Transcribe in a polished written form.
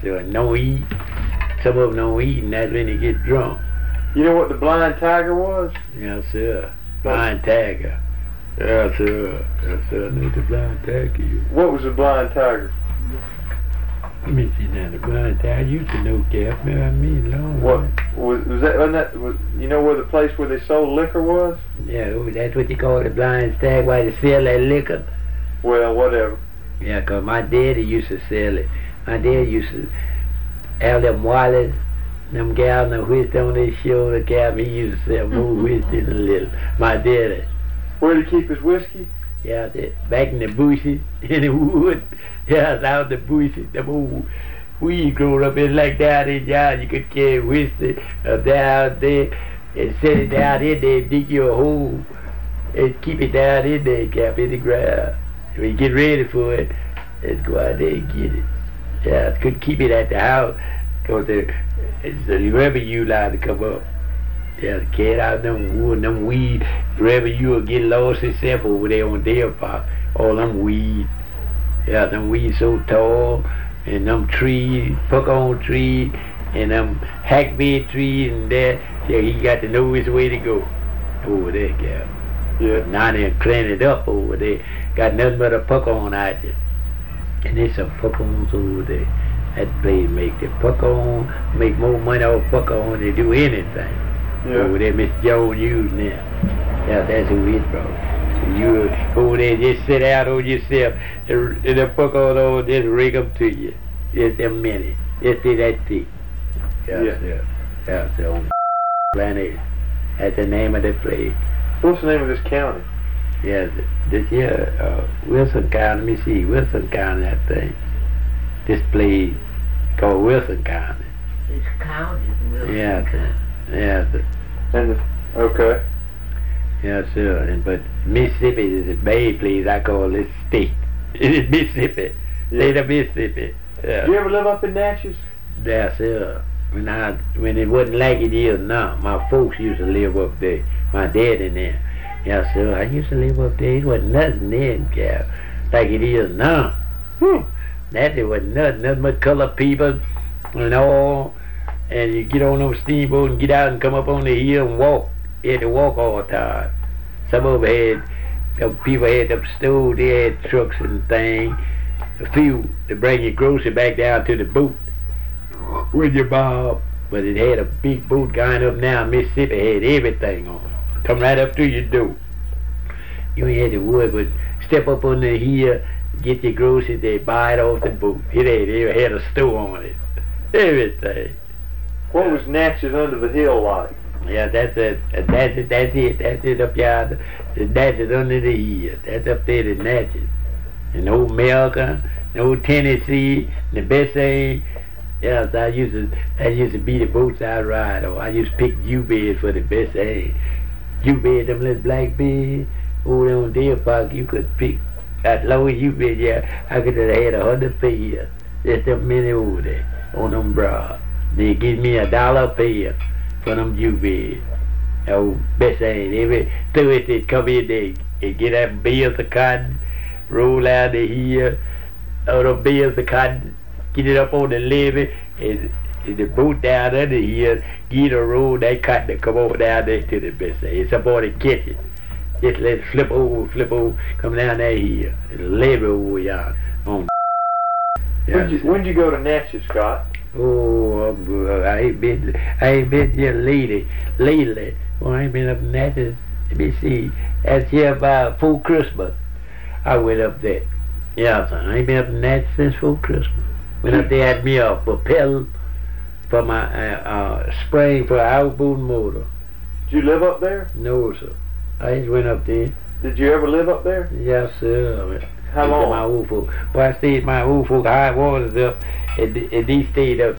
sir. And don't eat. Some of them don't eat, and that's when they get drunk. You know what the blind tiger was? Yes, sir. Blind tiger. Yes, sir. Yes, sir. I know the blind tiger. What was the blind tiger? Let me see now. The blind tiger. I used to know, Cap. Man, I mean, long. What was that? Wasn't that? You know where the place where they sold liquor was? Yeah, that's what you call the blind stag. Why they sell that liquor? Well, whatever. Yeah, 'cause my daddy used to sell it. My dad used to have them wallets, them gals, them whiskey on their shoulder, Cap. He used to sell more whiskey than a little. My daddy. Where did he keep his whiskey? Yeah, back in the bushes, in the wood. Yeah, out the bushes, them old weed growing up in like down in yard. You could carry whiskey down there and set it down in there, dig you a hole and keep it down in there, Cap, in the ground. When you get ready for it, and go out there and get it. Yeah, I couldn't keep it at the house because the revenue line to come up. Yeah, the cat out them wood, them weed, revenue will get lost itself over there on Deer Park. All them weed. Yeah, them weeds so tall, and them trees, pecan trees, and them hackberry trees, and that. Yeah, he got to know which way to go over there, Cap. Yeah. Now they're cleaning it up over there. Got nothing but a pecan out there. And there's some pecans over there. That place make the pecan, make more money off pecan than they do anything. Yeah. Over there, Mr. Jones using them. Yeah, that's who it brought. You over there, just sit out on yourself, and the pecan over just rig them to you. Just a minute. Just see that thick. Yeah. Yeah, so on planet. That's the name of the place. What's the name of this county? Yeah, this here, Wilson County, let me see, Wilson County, I think. This place called Wilson County. This county is Wilson Yeah, County. yeah, And okay. yeah, sure. But Mississippi is a bad place. I call it state. It is Mississippi. State of Mississippi. Yeah. Did you ever live up in Natchez? Yeah, sure. When it wasn't like it is now, my folks used to live up there. My dad in there. Yeah, sir. I used to live up there. It wasn't nothing then, Cap, like it is now. Whew. That there wasn't nothing but colored people and all. And you get on those steamboats and get out and come up on the hill and walk. You had to walk all the time. Some of them people had them stores, they had trucks and things. A few to bring your grocery back down to the boat with your bob. But it had a big boat going up now. Mississippi had everything on it. Come right up to your door. You ain't had to worry, but step up on the hill, get your groceries, they buy it off the boat. It had a store on it. Everything. What was Natchez under the hill like? Yeah, that's it. That's it up yonder. The Natchez under the hill. That's up there, the Natchez. And old America, and old Tennessee, and the best thing. Yeah, so I used to be the boats I ride on. I used to pick U-beds for the best thing. U-bed, them little black beds. Over there on Deer Park, you could pick that low U-bed. Yeah, I could have had 100 pairs. Just them many over there on them broad. They give me $1 a pair for them U-beds. Oh, best thing. Every Thursday come in there and get that bales of cotton, roll out the hill, all the bales of cotton, get it up on the levee, and the boat down under here, get a roll that cotton to come over down there to the best thing. Somebody catch it. Just let it flip over, come down that hill, and levee over yonder. On When'd you go to Natchez, Scott? Oh, I ain't been here lately. Well, I ain't been up in Natchez. Let me see. That's here about before Christmas. I went up there. Yeah, son. I ain't been up in Natchez since before Christmas. Went up there, had me a propeller for my spring for an outboard motor. Did you live up there? No, sir. I just went up there. Did you ever live up there? Yes, sir. How long? My old folk. Well, I stayed at my old folk high waters up, and they stayed up